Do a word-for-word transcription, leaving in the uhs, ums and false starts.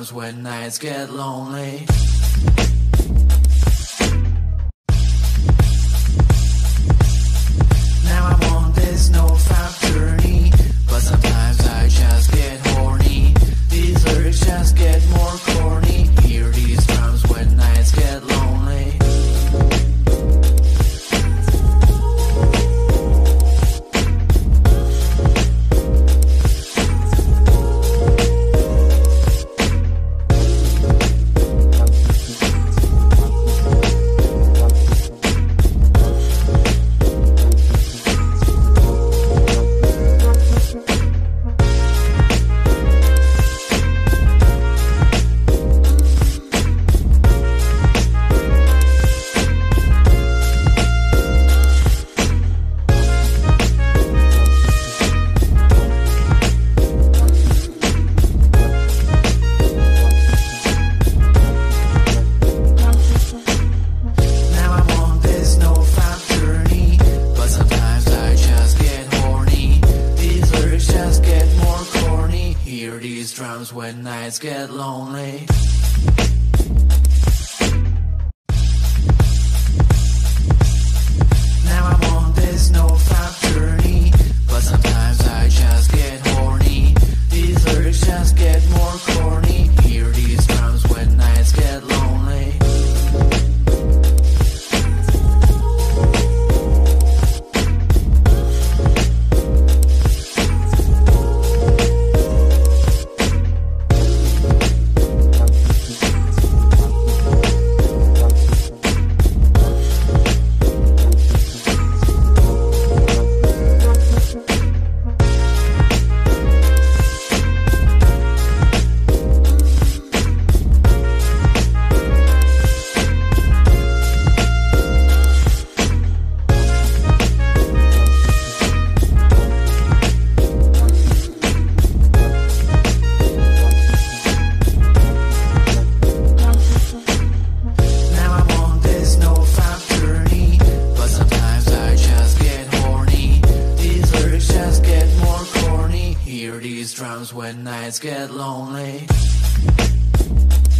drums when nights get lonely. Now I'm on this no-fap journey, but sometimes I just get horny. These lyrics just get more corny. Hear these drums when nights get lonely. Drums when nights get lonely. Now I'm on this no-fap journey, but sometimes I just get horny. These lyrics just get more corny. Hear these drums when nights get lonely. These drums when nights get lonely.